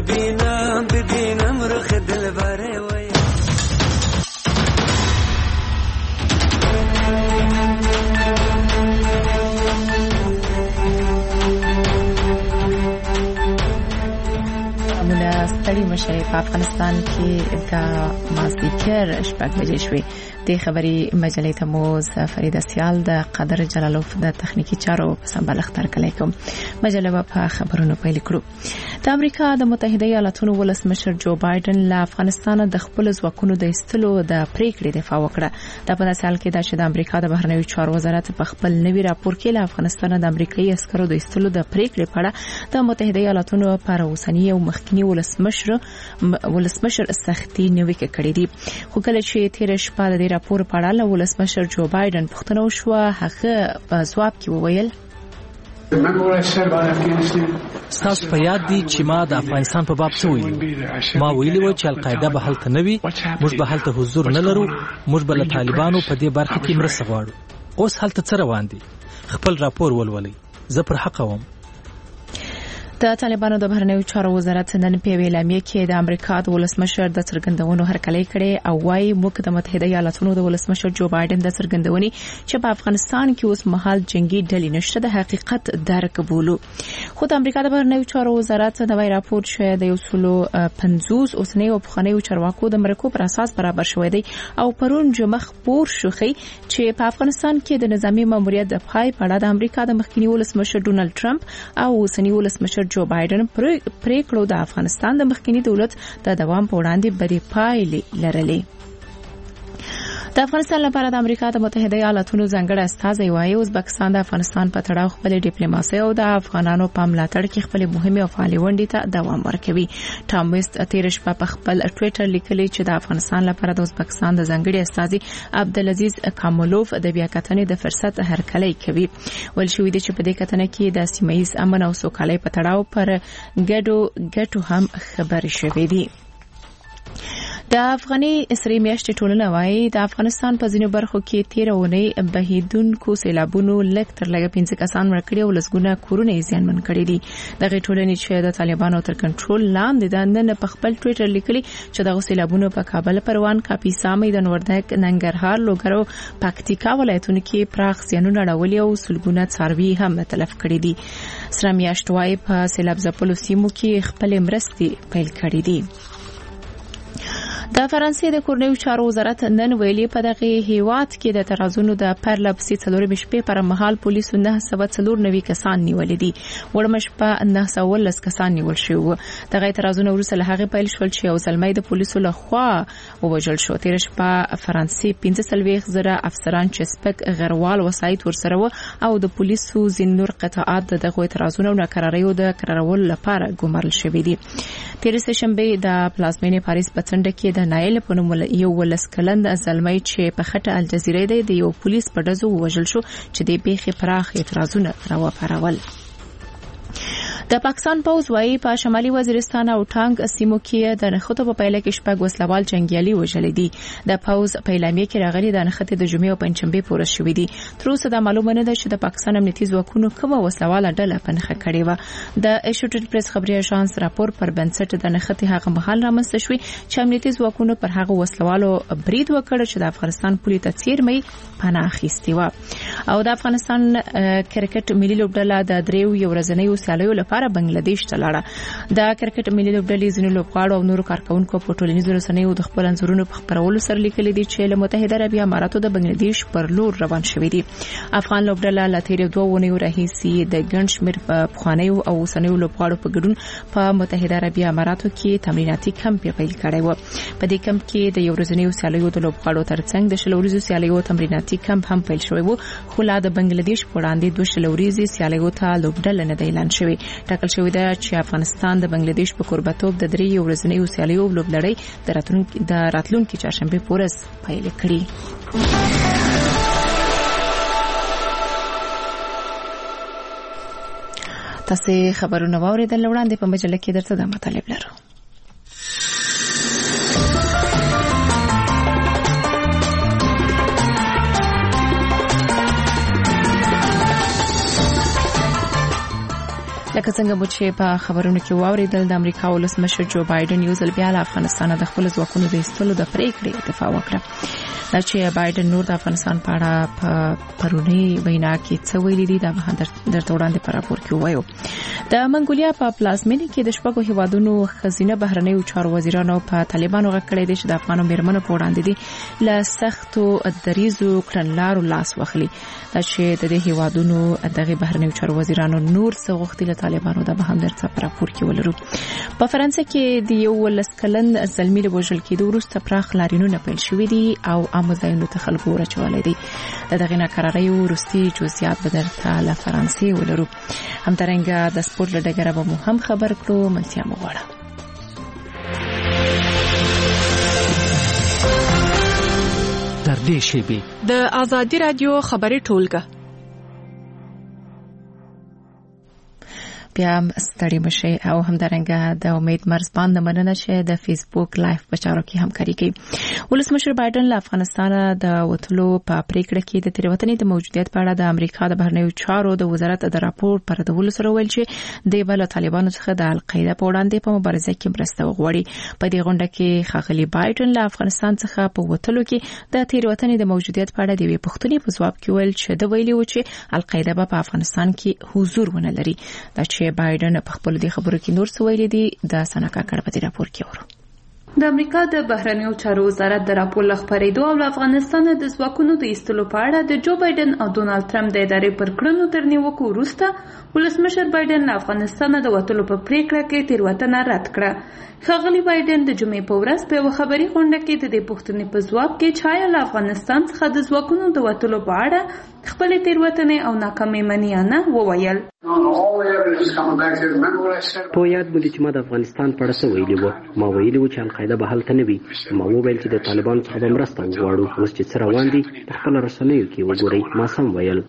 ببینم رخ دلبره وای. ستړي مشه په افغانستان کې د مازدیګر شپږ بجې شوې. د خبري مجلې ته مو فرید سیال د قدر جلالوف د تخنیکی چارو په سمبالښت ترکلې کوم. مجله په خبرونو پیل کړو. د امریکا د متحده ایالاتونو ولسمشر جو بایدن له افغانستان د خپل ځواکونو د ایستلو د پریکړې دفاع وکړه. دا په داسې حال کې ده چې د امریکا د بهرنیو چارو وزارت په خپل نوي راپور کې له افغانستان د امریکایي عسکرو د ایستلو د پریکړې په اړه د متحده ایالاتونو پر اوسنی او مخکنی ولسمشر سختي نیوکه کړې دي. خو کله چې تیر شپه د راپور په اړه ولسمشر جو بایدن پوښتنه وشوه، هغه په ځواب کې وویل: تاسو په یاد دي چې ما د افغانستان په باب څه ویلي؟ ما ویلي و چې القاعده به هلته نه وي، موږ به هلته حضور نه لرو، موږ به له طالبانو په دې برخه کې مرسته غواړو. اوس هلته څه روان دي؟ خپل راپور ولولئ. زه پر حق وم. د طالبانو د بهرنیو چارو وزارت نن په اعلامیه کې د امریکا د ولسمشر د څرګندونو هرکلی کړي او وايي موږ د متحده ایالاتونو د ولسمشر جو بایدن د څرګندونې چې په افغانستان کې اوس مهال جنگي ډلې نشته د حقیقت درک بولو. خو د امریکا د بهرنیو چارو وزارت د وای راپور شوی د 150 اوسنی او پخوانیو چارواکو د مرکو پر اساس برابر شوی دی او پرون جمعه خبر شوخی چې په افغانستان کې د نظامی ماموریت د پای په اړه د امریکا د مخکنی ولسمشر ډونالد ټرمپ او اوسنی ولسمشر جو بایدن پریکړو د افغانستان د مخکنی دولت د دوام په وړاندې بدې پایلې لرلې. د افغانستان لپاره د امریکا د متحده ایالاتونو ځانګړی استازی وايي ازبکستان د افغانستان په تړاو خپل ډیپلوماسي او د افغانانو په ملاتړ کې خپل مهمه او فعالې ونډې ته دوام ورکوي. ټام ویست تیر شپه په خپل ټوئیټر لیکلی چې د افغانستان لپاره د ازبکستان د ځانګړي استازي عبدالعزیز کامولوف د بیاکتنې د فرصت هرکلی کوي. ول شوې دي چې په دې کتنه کې د سیمه‌ایز امن او سوکالۍ په تړاو پر ګډو هم خبرې شوې دي. د افغاني اسري میاشتې ټولنه وايي د افغانستان په ځینو برخو کې تیر اونۍ بهیدونکو سیلابونو لکټر لګ 15 کسان مړ کړي او لسګونه کورونه یې زیانمن کړي دي. دغه ټولنې چې د طالبانو تر کنټرول لاندې ده نن په خپل ټوئیټر لیکلي چې دغه سیلابونو په کابل، پروان، کاپیسا، میدان وردګ، ننګرهار، لوګر او پکتیکا ولایتونو کې پراخ زیانونه اړولي او سلګونه څاروي هم تلف کړي دي. سره میاشت وايي په سیلاب ځپلو سیمو کې خپل مرستې پیل کړي دي. د فرانسې د کورنیو چارو وزارت نن ویلي په دغه هیواد کې د ترازونو د پرلپسې څلورمې شپې پر مهال پولیسو 994 کسان نیولې دي. وړمش په 910 کسان نیول شوی. دغه ترازونه وروسته له هغه پیل شول چې یو ځلمې د پولیسو لخوا ووژل شو. تیر شپه فرانسې 15,000 افسران چې سپک غروال وسایت ورسره او د پولیسو زینور قطاعات دغه ترازونه او ناکراریو د قرارولو لپاره ګمارل شوی دي. تیر سهشنبه د پلازمینې پاریس په څنډه کې د نایل په نوم یو ولسکلند ځلمې چې په خټه الجزیره د یو پولیس په ډزو وژل شو چې د پیښې پراخ اعتراضونه راوپارول. د پاکستان پوز وايي په شمالي وزیرستان او ټانګ سیمو کې د نخښتو په پیله کې شپږ وسلوال جنگیالي وژل دي. د پوز په اعلامیه کې راغلي د نخښتې د جمعې او پنځشنبه پورې شوې دي. تر اوسه دا معلومه نه ده چې د پاکستان امنیتي ځواکونو کومه وسلواله ډله په نخښه کړې و. د ایسوسییټډ پریس خبري اژانس راپور پر بنسټ د نخښتې هغه مهال رامنځته شوې چې امنیتي ځواکونو پر هغه وسلوالو برید وکړ چې د افغانستان پولي ته څیرمې پناه اخیستې و. او د افغانستان کرکټ ملي لوبډله د دریو ورځنیو سیالیو لپاره بنگلاديش ته لاړه. د کرکټ ملي لوبډلې ځینو لوبغاړو او نورو کارکونکو په ټولنیزو رسنیو د خپل انځورونو په خپرولو سره لیکلي دي چې له متحده عربي اماراتو د بنگلاديش پر لور روان شوې دي. افغان لوبډله له تیر 2 ونیو راهیسي د ګڼ شمېر پخوانیو او اوسنیو لوبغاړو په ګډون په متحده عربي اماراتو کې تمریناتي کمپ پیل کړی و. په دې کمپ کې د یو ورځنیو سیالیو د لوبغاړو ترڅنګ د شلوريزو سیالیو تمریناتي کمپ هم پیل شوی و. خو لا د بنگلاديش په وړاندې 2 شلوريزي سیالیو ته لوبډله نه اعلان شوی. ټاکل شوی دی چې افغانستان د بنگلاديش په کوربتوب د 3 ورځنیو سیالیو لوبلړۍ د راتلونکي چهارشنبه پورې پیل کړي. تاسو خبرونه واوریدل وړاندې په مجله کې درته د مطالب لرو. د لکه څنګه مو چې په خبرونو کې واوریدل د امریکا ولسمشر جو بایدن یو ځل بیا له افغانستان د خپل ځواکونو د ایستلو د پریکړې دفاع وکړه. دا چې بایدن نور د افغانستان په اړه په پرونی وینا کې څه ویلي دي دا به درته وړاندې په راپور کې وایو. د منګولیا په پلازمینه کې د شپږو هیوادونو خزینه بهرنیو چارو وزیرانو په طالبانو غږ کړی دی چې د افغانو میرمنو په وړاندې دي له سختو دریزو کړنلارو لاس واخلي. دا چې د دې هیوادونو دغه بهرنیو چارو وزیرانو نور څه غوښتي له طالبانو دا به هم درته په راپور کې ولرو. په فرانسه کې د یو ولسکلن زلمی له وژل کېدو وروسته پراخ لاریونونه پیل شوي دي او عامه ځایونو ته خلکو راچولای دي. دغه ناکرارۍ وروستي جزئیات به درته له فرانسې ولرو. همدارنګه د سپورت له ډګره به مو هم خبر کړو. منتیا مو غواړه در دې شیبې د آزادی رادیو خبري ټولګه بیا ستړي مشي او همدارنګه د امید مرزبان د مننه چې د فیسبوک لایف په چارو کې همکاري کوي. ولسمشر بایدن له افغانستان د وټلو په پریکړه کې د تیروتنې د موجودیت په اړه د امریکا د بهرنیو چارو د وزارت د راپور پر دولت سره ویل چې د بل طالبانو څخه د القاعده په وړاندې په مبارزه کې مرسته وغوړي. په دې غونډه کې خاغلی بایدن له افغانستان څخه په وټلو کې د تیروتنې د موجودیت په اړه د وی پښتني په ځواب کې ویل چې د ویلي و چې القاعده په افغانستان کې حضور ونه لري. دا چې بایدن په خپل دې خبرو کې نور څه ویلي دي د سنکا کړه راپور کې ورو. د امریکا د بهرنیو چارو وزارت د راپور لخبرېدو او افغانستان د ځواکونو د ایستلو په اړه د جو بایدن او ډونالد ټرمپ د ادارې پر کړنو تر نیوکو وروسته ولسمشر بایدن له افغانستان د وټلو په پریکړه کې تیروتنه رد کړه. ښاغلي بایدن د جمعې په ورځ په یوه خبري غونډه کې د دې پوښتنې په ځواب کې چې له افغانستان څخه د ځواکونو د وټلو په اړه خپل تیروتنې او ناکامۍ مني نه وویل. په یاد بلی چې ما د افغانستان په اړه څه ویلي وو. ما ویلي وو چې القاعده به هلته نه وي. ما وویل چې د طالبانو څخه به مرسته وغواړو. اوس چې څه روان دي په خپل رسنیو کې وګورئ. ما سم ویل.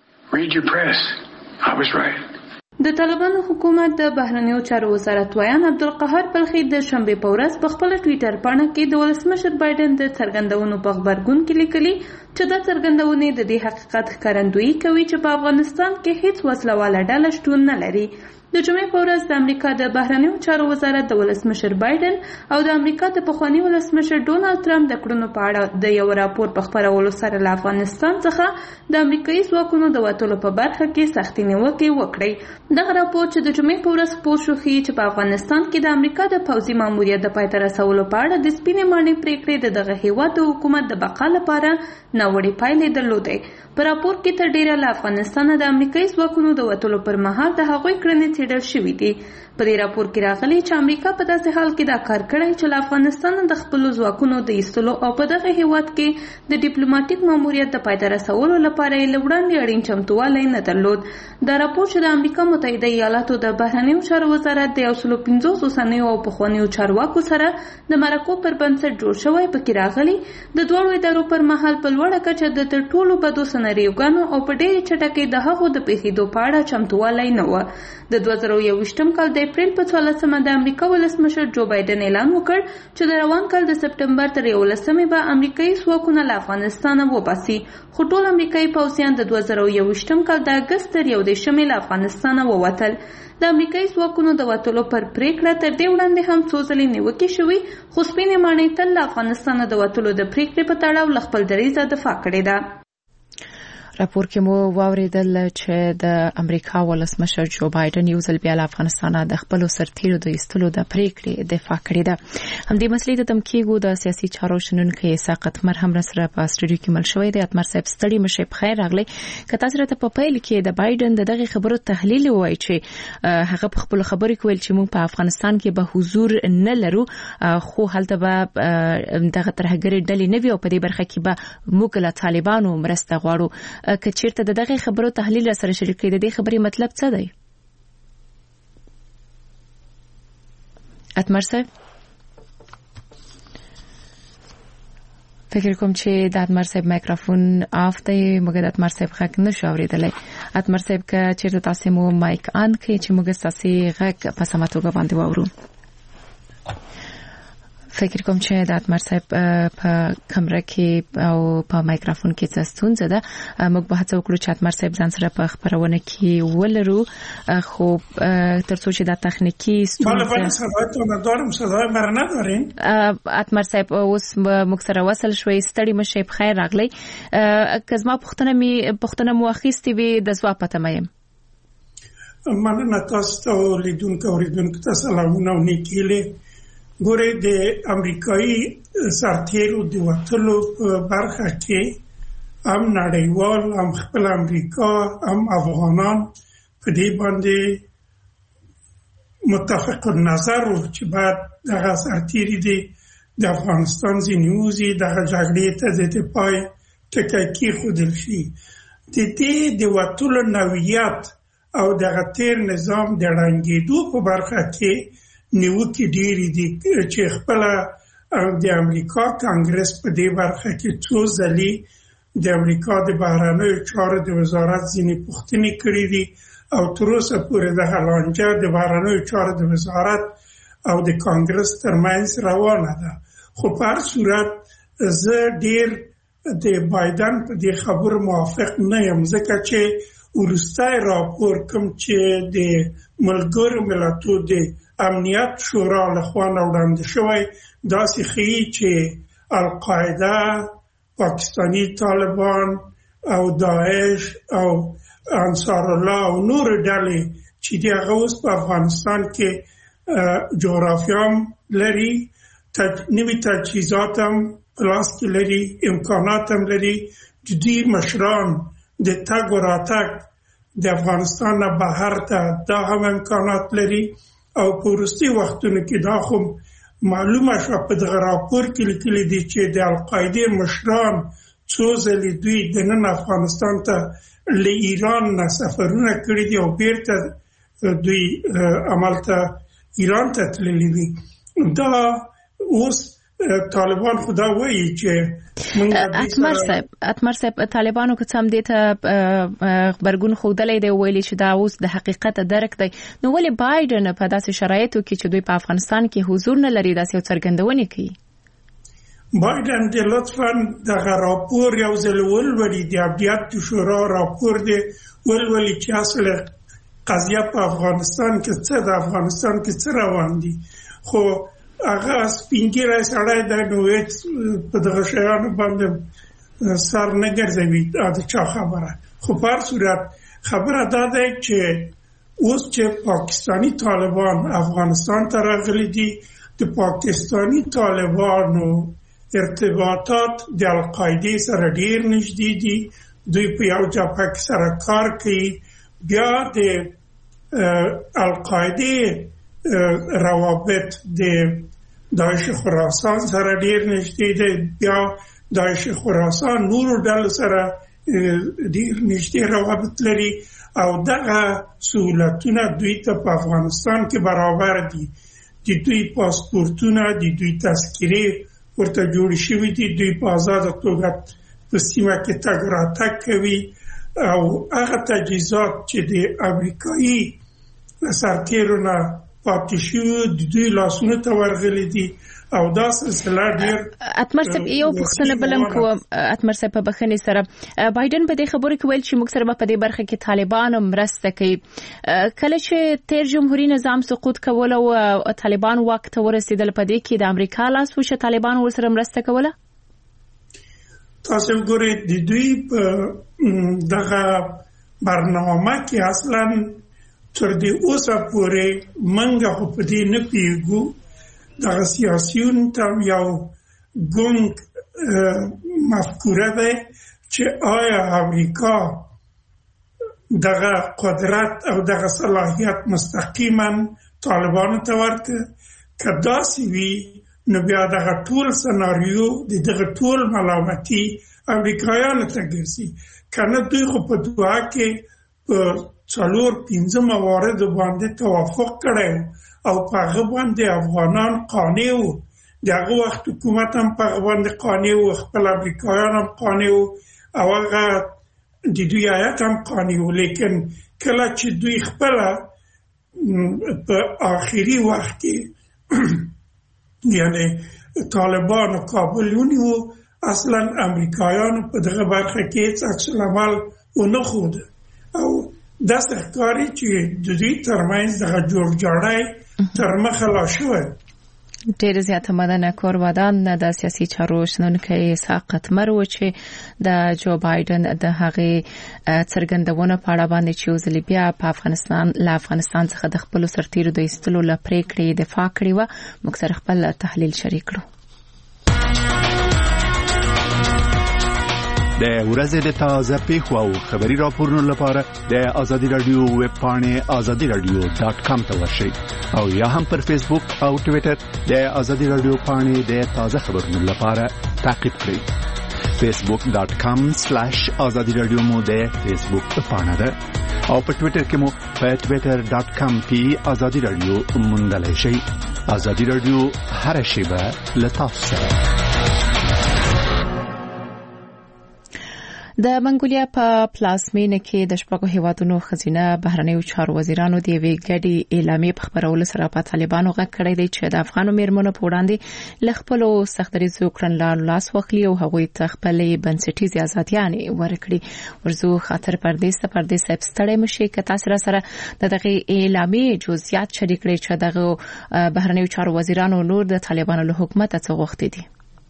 د طالبانو حکومت د بهرنیو چارو وزارت ویان عبدالقهار بلخی د شنبه په ورځ په خپل ټوئیټر باندې کې د ولسمشر بایدن د څرګندونو په خبرګون کې لیکلي چې دا څرګندونې د دې حقیقت ښکارندویي کوي چې په افغانستان کې هیڅ وسلواله ډله شتون نه لري. د جمعې په ورځ د امریکا د بهرنیو چارو وزارت د ولسمشر بایدن او د امریکا د پخوانی ولسمشر ډونالد ټرمپ د کړنو په اړه د یو راپور په خپرولو سره له افغانستان څخه د امریکایي ځواکونو د وټلو په برخه کې سختې نیوکې وکړې. دغه راپور چې د جمعې په ورځ خپور شو ښیي چې په افغانستان کې د امریکا د پوځي ماموریت د پای ته رسولو په اړه د سپینې ماڼۍ پریکړې د دغه هیواد د حکومت د بقا لپاره ناوړې پایلې درلودې. په راپور کې تر ډیره له افغانستان د امریکایي ځواکونو د وټلو پر مهال د هغوی کړنې څېړل شوې دي. په دې راپور کې راغلي چې امریکا په داسې حال کې دا کار کړی چې له افغانستان د خپلو ځواکونو د ایستلو او په دغه هیواد کې د ډیپلوماټیک ماموریت د پای ته رسولو لپاره یې له وړاندې اړین چمتووالی نه درلود. دا راپور چې د امریکا متحده ایالاتو د بهرنیو چارو وزارت د 150 اوسنیو او پخوانیو چارواکو سره د مرکو پر بنسټ جوړ شوی پکې راغلي د دوړو ادارو پر مهال په لوړه کچه د تر ټولو بدو سناریوګانو او په ډېرې چټکۍ د هغو د پیښېدو په اړه چمتووالی نه و. د 2021 کال د اپریل په 14مه د امریکا ولسمشر جو بایدن اعلان وکړ چې د روان کال د سپټمبر تر 11مې به امریکایي ځواکونه له افغانستانه وباسي. خو ټول امریکایي پوځیان د 2021 کال د اګست تر 11مې له افغانستانه ووتل. د امریکایي ځواکونو د وټلو پر پریکړه تر دې وړاندې هم څو ځلې نیوکې شوې، خو سپینې ماڼۍ تل له افغانستانه د وټلو د پریکړې په تړاو له خپل دریځه دفاع کړې ده. راپور کې مو واوریدل چې د امریکا ولسمشر جو بایدن یو ځل بیا له افغانستان د خپل سرتیرو د ایستلو د پریکړې دفاع کړې ده. همدې مسلې ته تمکیګو د سیاسي چارو شنونکو ساقط مرهم سره په استودیو کې مل شوې ده. اتمر صاحب ستړي مشه بخیر راغلی. کته سره ته په پیل کې د بایدن دغه خبرو تحلیل وایي چې هغه په خپل خبرو کې ویل چې موږ په افغانستان کې به حضور نه لرو، خو هلته به دغه ترهګری ډلې نه وي او په دې برخه کې به موږ له طالبانو مرسته غواړو. که چیرته دغه خبرو تحلیل سره شریک کړي، د دې خبرې مطلب څه دی؟ اتمر صاحب فکر کوم چې د اتمر صاحب مایکروفون آف دی، مګر اتمر صاحب غږ نشو اوریدلای. اتمر صاحب که چیرته تاسو مو مایک آن کړئ چې موږ تاسو غږ په سمه توګه باندې واورو. فکر کوم چې د اتمر صاحب په کمره کې او په مایکروفون کې څه ستونزه ده. موږ به هڅه وکړو چې اتمر صاحب ځان سره په خبرونه کې ولرو، خو ترڅو چې دا تخنیکی ستونزه ندارین. اتمر صاحب اوس موږ سره وصل شوي، ستړي مشه، بخیر راغلی. که زما پوښتنه مو اخیستې وي د ځواب پته مې مننه. تاسو ته لیدونکو اوریدونکو ته سلامونه او نیکیلې. ګورې د امریکایي سرتیرو د وټلو په برخه کې هم نړیوال هم خپل امریکا هم افغانان په دې باندې متفق النظر وو چې بعد دغه سرتیري د افغانستان ځینې دغه جګړې ته د پای ټکی کېښودل شي. د دې د وټلو نوعیت او دغه تیر نظام د ړنګېدو په برخه کې نیوکې ډېرې دي چې خپل د امریکا کانګرس په دې برخه کې څو ځلې د امریکا د بهرنیو چارو د وزارت ځینې پوښتنې کړې دي او تر اوسه پورې دغه لانجه د بهرنیو چارو د وزارت او د کانګرس ترمنځ روانه ده. خو په هر صورت زه ډېر د بایدن په دې خبرو موافق نه یم، ځکه چې وروستی راپور کوم چې د ملګرو ملتونو د امنیت شورا لخوا وړاندې شوی داسې ښیي چې القاعده، پاکستانی طالبان او داعش او انصار الله او نور ډلې چې هغه اوس په افغانستان کې جغرافیه هم لري، نوي تجهیزات هم په لاس کې لري، امکانات هم لري، د دې مشران د تګ و راتګ د افغانستان نه بهر ته دا هم امکانات لري. او په وروستي وختونو کې دا خو معلومه شوه په دغه راپور کې لیکلي دي چې د القاعدې مشران څو ځلې دوی دننه افغانستان ته له ایران نه سفرونه کړي دي او بیرته دوی عملته ایران ته تللي دي. دا اوس طالبان خدا وایي چې اتمر صاحب طالبانو که څم دې ته خبرګون ښودلی دی، ویلي چې دا اوس د حقیقت درک دی، نو ولې بایدن په داسې شرایطو کې چې دوی په افغانستان کې حضور نه لري داسې یو څرګندونې کوي؟ بایدن دې لطفا دغه راپور یو ځل ولولي، د امنیت شورا راپور دې ولولي چې اصل قضیه په افغانستان کې څه د افغانستان کې څه روان دي. خو هغه سپینګیری سړی دی نو هېڅ په دغه شیانو باندې سر نه ګرځوي، دا د چا خبره. خو په هر صورت خبره دا دی چې اوس چې پاکستانی طالبان افغانستان ته راغلي دي، د پاکستانی طالبانو ارتباطات د القاعدې سره ډېر نږدې دي، دوی په یو جبهه کې سره کار کوي. بیا د القاعدې روابط د داعش خراسان سره ډېر نږدې دي، بیا داعش خراسان نورو ډلو سره ډېر نږدې روابط لري او دغه سهولتونه دوی ته په افغانستان کې برابر دي. د دوی پاسپورتونه، د دوی تذکرې ورته جوړ شوي دي، دوی په آزاده توګه په سیمه کې تګ راتګ کوي او هغه تجهیزات چې د امریکایي سرتیرو نه پاتې شوي د دوی لاسونو ته ورغلي دي او دا سلسله ډېر. اتمر صاحب یو پوښتنه بلم کوم، اتمر صاحب په بخښنې سره بایدن په دې خبرو کې ویل چې موږ سره په دې برخه کې طالبان مرسته کوي. کله چې تیر جمهوریت نظام سقوط کوله او طالبان واک ته ورسېدل، په دې کې د امریکا لاس و چې طالبان ورسره مرسته کوله؟ تاسو ګورئ د دوی په دغه برنامه کې اصلاً تر دې اوسه پورې منګه خو په دې نه پیږو دغه سیاسیون ته یو ګونګ مفکوره ده چې آیا امریکا دغه قدرت او دغه صلاحیت مستقیما طالبانو ته ورکړي. که داسې وي نو بیا دغه ټول سناریو دغه ټول ملامتي امریکایانو ته ګرځي. کنه دوی خو په دعا کې په 4-5 موارد باندې توافق کړی او په هغه باندې افغانان قانع وو، دغه وخت حکومت هم په هغه باندې قانع وو، خپل امریکایان هم قانع وو او هغه د دوی هیات هم قانع وو. لیکن کله چې دوی خپل په آخري وخت کې یعنی طالبانو کابل ونیو اصلا امریکایانو په دغه برخه کې عکس العمل ونه خود او داسې ښکاري چې د دې ترمنځ دغه جوړجاړی تر مخه لا شوی. ډېر زیاته مننه کورودان د سیاسي چارو شنونکی ساقط مرو چې د جو بایدن د هغې څرګندونه په اړه باندې چې وزلی بیا په افغانستان څخه د خپل سرتیرو د ایستلو لپاره پریکړې دفاع کړې و. موږ سره خپل تحلیل شریک کړو. د ورځې د تازه پیښو او خبري راپورونو لپاره د آزادي رادیو ویب پاڼې azadiradio.com ته ورشئ او یا هم پر فیسبوک او ټوئیټر د آزادي رادیو پاڼې د تازه خبرونو لپاره تعقیب کړئ. facebook.com/azadiradio مو د فیسبوک پاڼه ده او په ټوئیټر کې مو په twitter.com/azadiradio موندلای شئ. آزادي رادیو هر شیبه له تاسو سره. د منګولیا په پلازمینه کې د شپږو هیوادونو خزینه بهرنیو چارو وزیرانو د یوې ګډې اعلامیې په خبرولو سره په طالبانو غږ کړی دی چې د افغانو میرمنو په وړاندې له خپلو سخت دریځو کړنلارو لاس واخلي او هغوی ته خپلې بنسټیزې ازادیانې ورکړي. ورزو خاطر پردیس صاحب ستړی مشي که تاسو را سره د دغه اعلامیې جزئیات شریک کړئ چې دغه بهرنیو چارو وزیرانو نور د طالبانو له حکومت څخه غوښتي دي.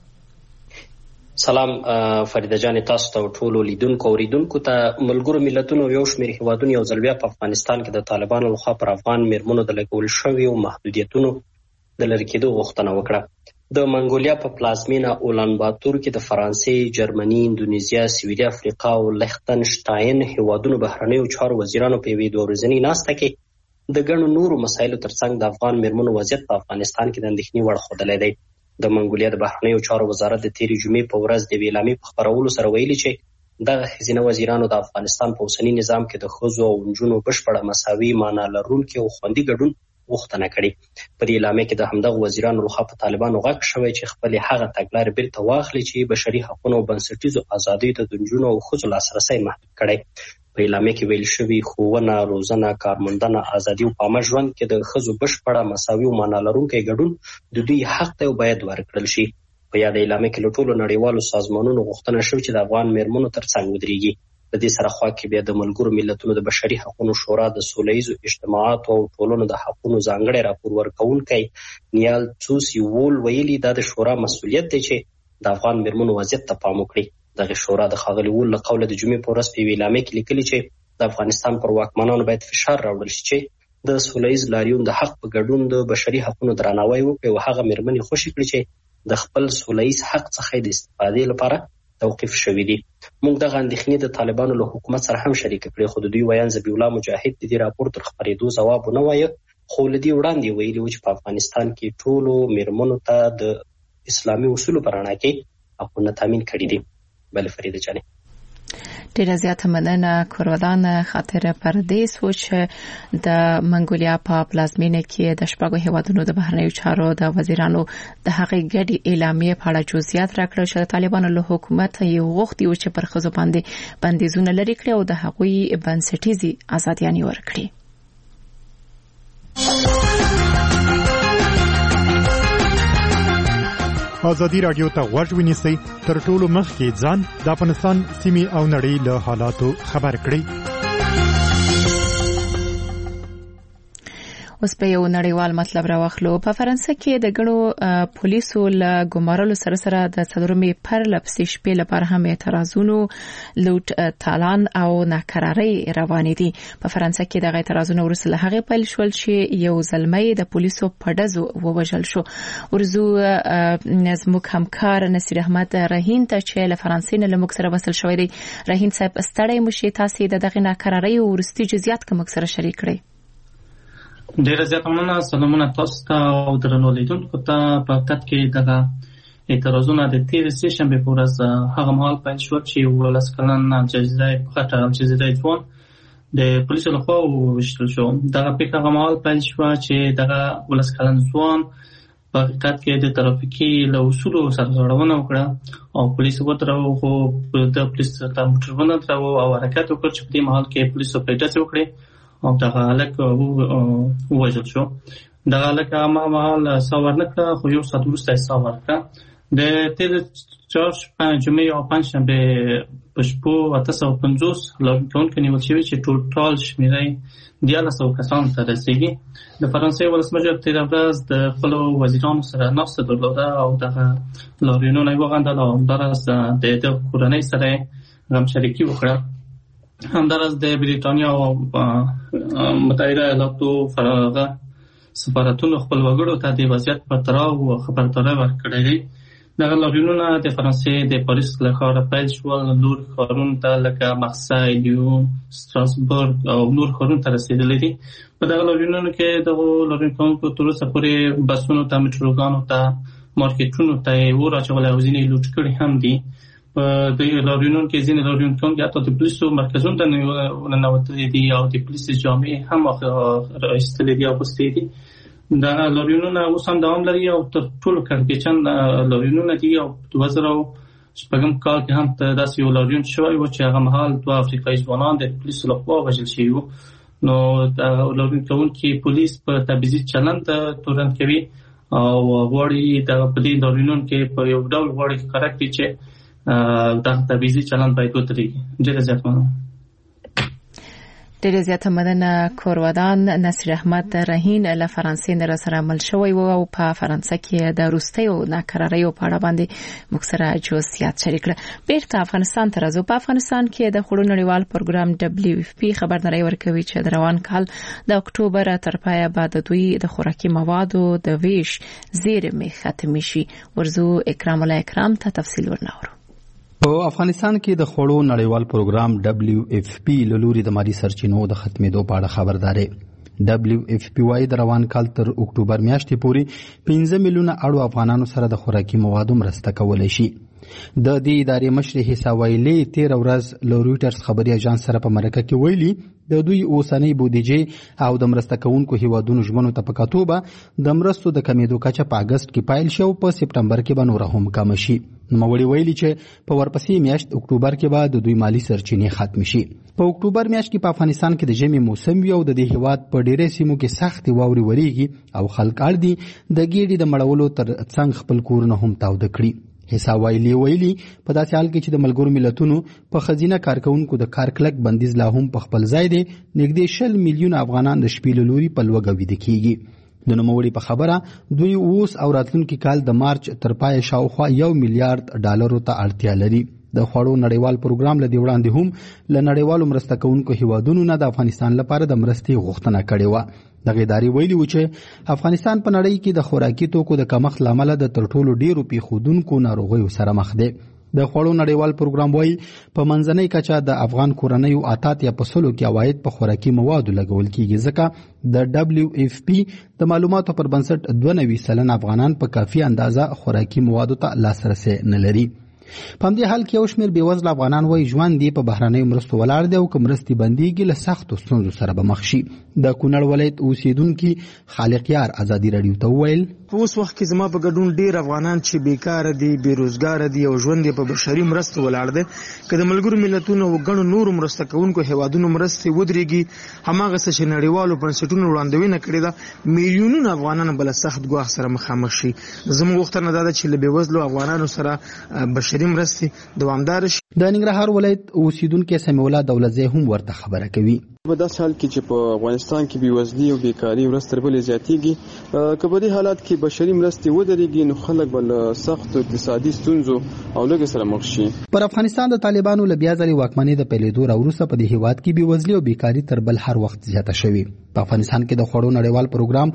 سلام فریده جان، تاسو ته ټولو لیدونکو او اوریدونکو ته. ملګرو ملتونو یو شمېر هیوادونو یو ځل بیا په افغانستان کې د طالبانو لخوا پر افغان میرمنو د لګول شویو محدودیتونو د لرې کېدو غوښتنه وکړه. د منګولیا په پلازمینه اولانباتور کې د فرانسې، جرمني، اندونیزیا، سویلي افریقا او لیختنشتاین هیوادونو بهرنیو چارو وزیرانو په یوې دوه ورځنۍ ناسته کې د ګڼو نورو مسایلو ترڅنګ د افغان میرمنو وضعیت په افغانستان کې د اندېښنې وړ ښودلی دی. د منګولیا د بهرنیو چارو وزارت د تیرې جمعې په ورځ د اعلامیې په خبرولو سره ویلي چې دغه ښځینه وزیرانو د افغانستان په اوسني نظام کې د ښځو او نجونو بشپړه مساوي معنا لرونکي او خوندي ګډون غوښتنه کړې. په دې اعلامیه کې د همدغه وزیرانو لخوا په طالبانو غږ شوی چې خپلې هغه تګلارې بیرته واخلي چې بشري حقونو او بنسټیزو ازادیو ته د نجونو او ښځو لاسرسی محدود کړی. په اعلامیه کې ویل شوي ښوونه، روزنه، کارموندنه، ازادي او په عامه ژوند کې د ښځو بشپړه مساوي او معنا لرونکی ګډون د دوی حق دی او باید ورکړل شي. په یاد اعلامیه کې له ټولو نړیوالو سازمانونو غوښتنه شوې چې د افغان میرمنو ترڅنګ ودرېږي. د دې سره خوا کې بیا د ملګرو ملتونو د بشري حقوقو شورا د سوله ییزو اجتماعاتو او ټولنو د حقوقو ځانګړی راپور ورکوونکی نیال څوسی وول ویلي دا د شورا مسؤلیت دی چې د افغان میرمنو وضعیت ته پام وکړي. دغه شورا د ښاغلي وول له قوله د جمعې په ورځ په یوې اعلامیه کې لیکلي چې د افغانستان پر واکمنانو باید فشار راوړل شي چې د سوله ییز لاریون د حق په ګډون د بشري حقوقو درناوی وکړي او هغه میرمنې خوشې کړي چې د خپل سوله ییز حق څخه د استفادې لپاره توقیف شوي دي. موږ دغه اندېښنې د طالبانو له حکومت سره هم شریکه کړې، خو د دوی ویان ذبیح الله مجاهد د دې راپور تر خپرېدو ځواب ونه وایه، خو له دې وړاندې ویلي و چې په افغانستان کې ټولو میرمنو ته د اسلامي اصولو په رڼا کې حقونه تامین کړي دي. بله فریده جانې، ډیره زیاته مننه کورودان. خاطر پردیس و چې د منګولیا په پلازمینه کې د شپږو هیوادونو د بهرنیو چارو د وزیرانو د هغې ګډې اعلامیې په اړه جزئیات راکړل چې د طالبانو له حکومت یې غوښتي و چې پر ښځو باندې بندیزونه لرې کړي او د هغوی بنسټیزې ازادیانې ورکړي. آزادی رادیو ته غوږ ونیسئ، تر ټولو مخکې ځان د افغانستان سیمې او نړۍ له حالاتو خبر کړئ. اوس په یو نړیوال مطلب راوخلو. په فرانسه کې د ګڼو پولیسو له ګمارلو سره سره د څلورمې پرلپسې شپې لپاره هم اعتراضونو، لوټ تالان او ناکرارۍ روانې دي. په فرانسه کې دغه اعتراضونه وروسته له هغې پیل شول چې یو زلمی د پولیسو په ډزو ووژل شو. ورزو زموږ همکار نصیر احمد رحیم ته چې له فرانسې نه له موږ سره وصل شوی دی. رحیم صاحب ستړی مو شي، تاسې د دغې ناکرارۍ وروستي جزئیات که موږ سره شریک کړئ. ډیره زیاته مننه. سلامونه تاسو ته او درنو لیدونکو ته. په حقیقت کې دغه اعتراضونه د تېرې سې شنبې په ورځ هغه مهال پیل شول چې 18 کلن الجزیره ځوان د پولیسو لخوا ووژل شو. دغه پیښه هغه مهال پیل شوه چې دغه 18 کلن ځوان په حقیقت کې د ترافیکي له اصولو سرغړونه وکړه او پولیس ودرو، خو د پولیس ته موټر ودرو او حرکت وکړ چې په دې مهال کې پولیسو پرې ډزې وکړې او دغه هلک ووژل شو. دغه لکه ما مهال سا ورنکړه خو یو ساعت وروسته یې سا ورکړه. د تېر چهارشنبې جمعې او پنجشنبې په شپو 850 لارونکي نیول شوي چې ټوټال شمېره یې 1300 کسانو ته رسېږي. د فرانسې ولسمشر تېره ورځ د خپلو وزیرانو سره ناسته درلوده او دغه لاریونونه یې وغندل او همداراز د ده کورنۍ سره یې غمشریکي وکړه. همداراز د بریتانیا او متحده ایالاتو سفارتونو خپل وګړو ته د وضعیت په تړاو خبرداری ورکړی دی. دغه لاریونونه د فرانسې د پاریس له ښاره پیل شول، نور ښارونو ته لکه مارسی، لیون، ستراسبورګ او نور ښارونو ته رسېدلي دي. په دغه لاریونونو کې دغو لاریونکو تر اوسه پورې بسونو ته، میټروګانو ته، مارکیټونو ته یې اور اچولی او ځینې یې لوټ کړي هم دي. په دې لاریونونو کې ځینې لاریونکي حتی د پولیسو مرکزونو ته ننوتلي دي او د پولیسو جامې هم ایستلې دي، اغوستې دي. دا لاریونونه اوس هم دوام لري او تر ټولو کړکېچن لاریونونه دي. او 2006 کال کې هم داسې یو لاریون شوی و چې هغه مهال 2 افریقایي ځوانان د پولیسو لخوا وژل شوي وو. نو دا لاریون کوونکي پولیس په تبعیضي چلند تورن کوي او غواړي په دې لاریونونو کې په یو ډول غواړي ښکاره کړي چې دغه تبعیضي چلند باید ودرېږي. ډېره زیات مننه. ډېره زیاته مننه. کورودان نصیر احمد رهین له فرانسې نه سره مل شوی و او په فرانسه کې د روستیو ناکراریو په اړه باندې موږ سره جزئیات شریک کړل. بیرته افغانستان ته راځو. په افغانستان کې د خوړو نړیوال پروګرام WFP خبرداری ورکوي چې د روان کال د اکتوبر تر پایه به د دوی د خوراکي موادو د ویش زیرمې ختمې شي. ورزو اکرام الله اکرام ته تفصیل ورناورو. په افغانستان کې د خوړو نړیوال پروګرام WFP له لوري د مالی سرچینو د ختمېدو په اړه خبرداري. WFP وايي د روان کال تر اکتوبر میاشتې پورې 15 میلیونه اړو افغانانو سره د خوراکي موادو مرسته کولای شي. د دې ادارې مشر حسا ویلي 13 ورځ له رويټرز خبري اژانس سره په مرکه کې ویلي د دوی اوسنۍ بودیجه او د مرسته کوونکو هیوادونو ژمنو ته په کتو به د مرستو د کمیدو کچه په اگست کې پایل شو، په سپټمبر کې به نور هم کم شي. نوموړي ویلي چې په ورپسې میاشت اکتوبر کې به د دوی مالی سرچینې ختم شي. په اکتوبر میاشت کې په افغانستان کې د ژمي موسم وي او د دې هیواد په ډېرې سیمو کې سختې واورې وریږي او خلک اړ دي د ګېډې د مړولو تر څنګ خپل کورونه هم تاوده کړي. حسا ویلي په داسې حال کې چې د ملګرو ملتونو په خزینه کارکونکو د کار کلک بندیز لا هم په خپل ځای دی، نږدې 20 میلیونه افغانان د شپې له لوري په لوږه ویده کیږي. د نوموړي په خبره دوی اوس او راتلونکي کال د مارچ تر پای شاوخوا 1 میلیارډ ډالرو ته اړتیا لري. د خوړو نړیوال پروګرام لدی وړاندې هم له نړیوالو مرسته کوونکو هیوادونو نه د افغانستان لپاره د مرستې غوښتنه کړې و. دغه ادارې ویلي و چې افغانستان په نړۍ کې د خوراکي توکو د کمښت لامل د تر ټولو ډیرو پیښودونکو ناروغیو سره مخ دی. د خوړو نړیوال پروګرام وايي په منځنۍ کچه د افغان کورنیو 88% کې عواید په خوراکي موادو لګول کیږي، ځکه د WFP د معلوماتو پر بنسټ 92% افغانان په کافي اندازه خوراکي موادو ته لاسرسي نه لري. په همدې حال کې یو شمېر بېوزله افغانان وایي ژوند دی په بهرنیو مرستو ولاړ دی او که مرستې بندېږي له سختو ستونزو سره به مخ شي. د کونړ ولایت اوسیدونکي خالق یار ازادي راډیو ته وویل په اوس وخت کې زما په ګډون ډیر افغانان چې بیکاره دي، بیروزګاره دي او ژوند یې په بشري مرستو ولاړ دی. که د ملګرو ملتونو او ګڼو نورو مرسته کوونکو هیوادونو مرستې ودرېږي، هماغه څه چې نړیوالو بنسټونو وړاندوینه کړې ده، میلیونونه افغانان به له سخت ګواښ سره مخامخ شي. زموږ غوښتنه دا ده چې له بېوزلو افغانانو سره بشري مرستې دوامدار شي. د ننګرهار ولایت اوسیدونکي سمیع الله دولتزی هم ورته خبره کوي. په داسې حال کې چې په افغانستان کې بېوزلي او بیکاري ورځ تر بلې زیاتېږي، که په دې حالات کې بشري مرستې ودرېږي نو خلک به له سختو اقتصادي ستونزو او لږې سره مخ شي. پر افغانستان د طالبانو له بیا ځلې واکمنۍ د پیلېدو راوروسته په دې هېواد کې بېوزلي او بیکاري تر بل هر وخت زیاته شوې. په افغانستان کې د خوړو نړیوال پروګرام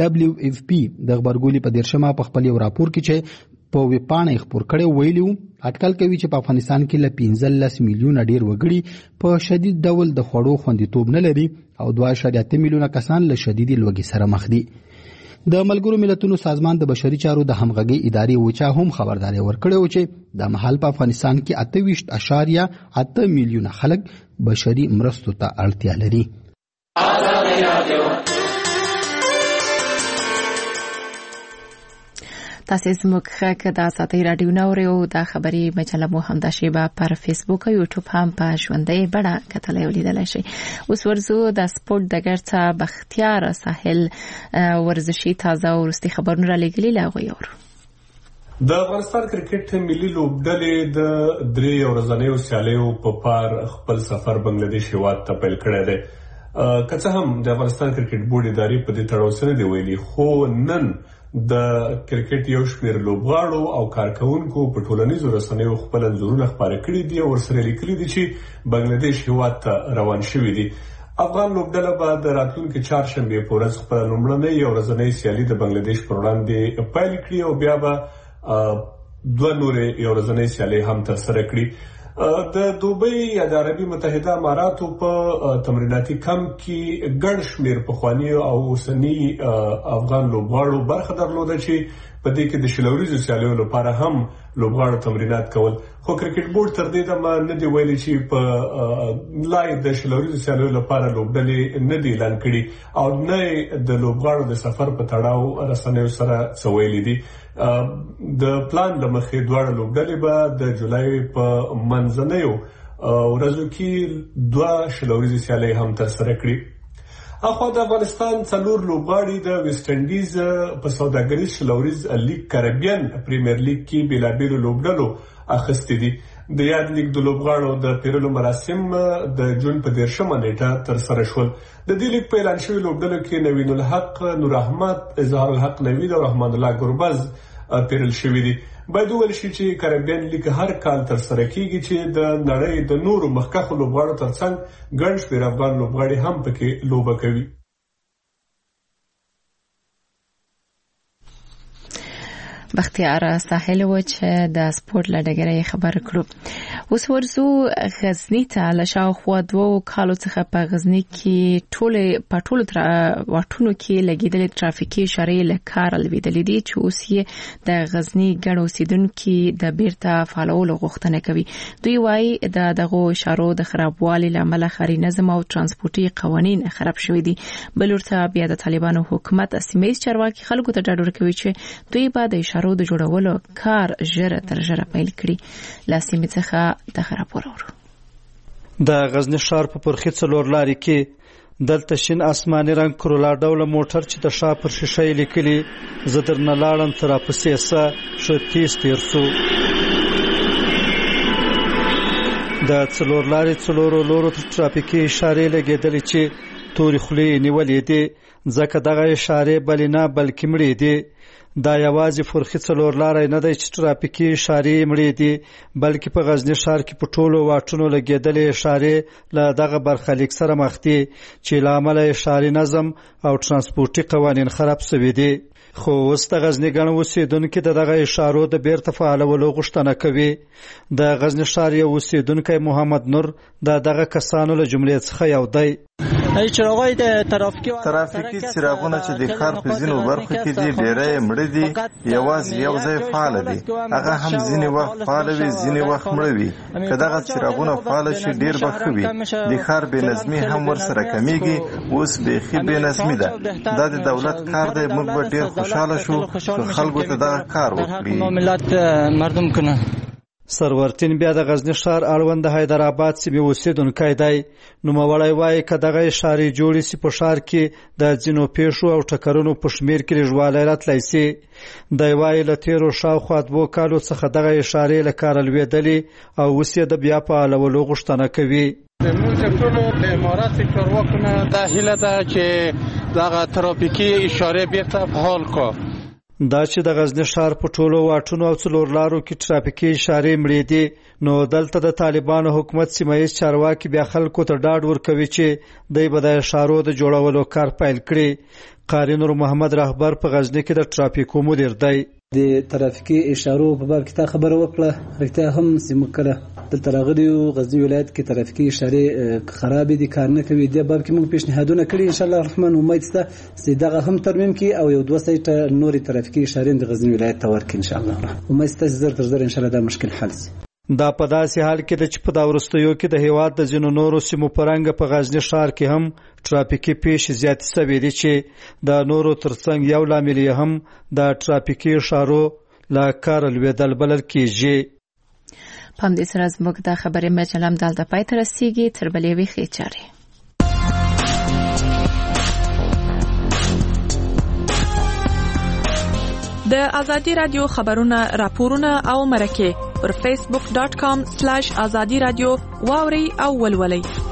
WFP د غبرګولي په 13 په خپل یو راپور کې چې په ویبپاڼه خپور کړي ویلي وو اټکل کوي چې په افغانستان کې له 15 میلیونه ډیر وګړي په شدید ډول د خوړو خوندیتوب نه لري او 2.8 میلیونه کسان له شدید لوږې سره مخ دي. د ملګرو ملتونو سازمان د بشري چارو د همغږي ادارې وچا هم خبرداري ورکړې و چې د محل په افغانستان کې 28.8 میلیونه خلک بشري مرستو ته اړتیا لري. تاسو زموږ خبرونه د آزادۍ رادیو نورو د خبري مجله مو هم د شیبه پر فیسبوک او یوټیوب هم په ژوندۍ بڼه کتلای ولیدل شي. اوس ورزو د سپورت د ګرځا بختیار ساحل ورزشي تازه ورستي خبرونه را لګلي لاغوي اور د افغانستان کرکټ ملي لوبډلې د درې ورځنیو سیالیو په پار خپل سفر بنگلاديش هیواد ته پیل کړی دی. که څه هم د افغانستان کرکټ بورډ ادارې په دې تړاو څه نه دی ویلي، خو نن د کرکټ یو شمېر لوبغاړو او کارکونکو په ټولنیزو رسنیو خپل انځورونه خپاره کړي دي او ورسره لیکلي دي چې بنگلاديش هیواد ته روان شوي دي. افغان لوبډله به د راتلونکي چهارشنبې په ورځ خپله لومړنۍ ورځنۍ سیالي د بنگلاديش پر وړاندې پیل کړي او بیا به دوه نورې یو ورځنۍ سیالۍ هم ترسره کړي. د دوبۍ یا د عربي متحده اماراتو په تمریناتي کمپ کې ګڼ شمېر پخواني او اوسني افغان لوبغاړو برخه درلوده چې په دې کې د شلوریزو سیالیو لپاره هم لوبغاړو تمرینات کول. خو کرکټ بورډ تر دې دمه نه دی ویلي چې په لای د شلوریزو سیالیو لپاره لوبډلې نه دی اعلان کړي او نه د لوبغاړو د سفر په تړاو رسنیو سره څه ویلي دي. د پلان له مخې دواړه لوبډلې به د جولای په منځنیو ورځو کې دوه شلوریزې سیالۍ هم ترسره کړي. اخوا د افغانستان 4 لوبغاړي د ویسټ انډیز په سوداګریز شلوریز لیگ کریبین پریمیر لیگ کې بېلابېلو لوبډلو اخیستي دي. د یاد لیگ د لوبغاړو د پیرلو مراسم د جون په 13مه نیټه ترسره شول. د دې لیگ په اعلان شوي لوبډلو کې نوین الحق، نور احمد، اظهار الحق نوید او رحمان الله ګربز پیرل شوي دي. باید وویل شي چې کریبین لیگ هر کال ترسره کیږي چې د نړۍ د نورو مخکښو لوبغاړو ترڅنګ ګڼ شمېر افغان لوبغاړي هم پکې لوبه کوي. بختیار ساحل و چې د سپورت لډګرې خبر کړو. اوس ورزو غزنی ته لشاوخوا 2 کالو څخه په غزنی کې ټول واټونو کې لګیدلې ترافیکي اشارې له کار لویدلې دي چې اوس یې د غزنی ګڼ اوسیدونکو د بیرته فعالولو غوښتنه کوي. دوی وايي دغه اشارو د خرابوالي لامل خاري نظم او ترانسپورتي قوانين خراب شوي دي. بلورته بیا د طالبانو حکومت سیمه‌یز چارواکي خلکو ته ډاډ ورکوي چې دوی به د اشارو د جوړولو کار ژر تر ژره پیل کړي. لاسیمه څخه د خرابور د غزنی ښار په پرخي څلور لارې کې دلته شین آسماني رنگ کرولا ډوله موټر چې د شا پر شیشه لیکلي زه درنه لاړم تر پسې سه شو تیر سو. د څلور لارې څلورو لورو ترافیکي اشارې لګېدلې چې تورې خولې نیولې دي ځکه دغه اشارې بلې نه بلکې مړې دي. دا یوازې فرخي څلور لارې نه دی چې ترافیکي اشارې مړې دي بلکې په غزنی ښار کې په ټولو واټونو لګېدلې اشارې له دغه برخلیک سره مخ دي چې له امله اشارې نظم او ترانسپورتي قوانین خراب شوي دي. خو اوس د غزنی ګڼ اوسیدونکو دغه اشارو د بیرته فعالولو غوښتنه کوي. د غزنی ښار یو اوسیدونکی محمد نور دغه کسانو له جملې څخه یو دی. ترافیکي څراغونه چې د ښار په ځینو برخو کې دي ډېری مړه دي، یوازې یو ځای فعال دي، هغه هم ځینې وخت فعال وي ځینې وخت مړه وي. که دغه څراغونه فعال شي ډېر به ښه وي. د ښار بې نظمي هم ورسره کمیږي. اوس بیخي بې نظمي ده. دا د دولت کار دی. موږ به ډېر خوشحاله شو که خلکو ته دغه کار وکړي. سرورتین بیا د غزنی ښار اړوند د حیدرآباد سیمې اوسیدونکی دی. نوموړی وایي که دغه اشارې جوړې سي په ښار کې د ځینو پیښو او ټکرونو په شمېر کې لږوالی راتلی سي. دی وایي له تېرو شاوخوا 2 کالو څخه دغه اشارې له کاره لوېدلې او اوس یې د بیا فعالولو غوښتنه کوي. زموږ ټولو د امارات چارواکو نه دا هیله ده چې دغه ترافیکي اشارې بیرته فعال کړي. دا چې د غزنی ښار په ټولو واټونو او څلور لارو کې ترافیکي اشارې مړې دي نو دلته د طالبانو حکومت سیمه‌ییز چارواکي بیا خلکو ته ډاډ ورکوي چې دوی به د اشارو د جوړولو کار پیل کړي. قاری نور محمد رهبر په غزنی کې د ترافیکو مدیر دی. د ترافیکي اشارو په باب کې تا خبره وکړه. رښتیا هم سیمه کړه دلته راغلیو غزنی ولایت کې ترافیکي اشارې خراب دي، کار نه کوي. د باب کې موږ پیشنهادونه کړي ان شاء الله الرحمن. امید شته چې دغه هم ترمیم کې او یو 2 سایټ نوري ترافیکي اشارې د غزنی ولایت ته ورکړي ان شاء الله. امید شته زر تر زر ان شاء الله دا مشکل حل شي. دا په داسې حال کې چې په دا وروستیو کې د هیواد د ځینو نورو سیمو په رنګ په غزنی ښار کې هم ترافیکي پیښې زیاتې شوې دي چې د نورو ترڅنګ یو لامل یې هم د ترافیکي اشارو لا کار لویدل بلل کیږي. په دې سره زموږ د خبرې مجلم دلته پای ته رسیږي. تر بلې ویخې چارې د ازادي رادیو خبرونه راپورونه او مرکه پر facebook.com/azadi radio واوري او ولولي.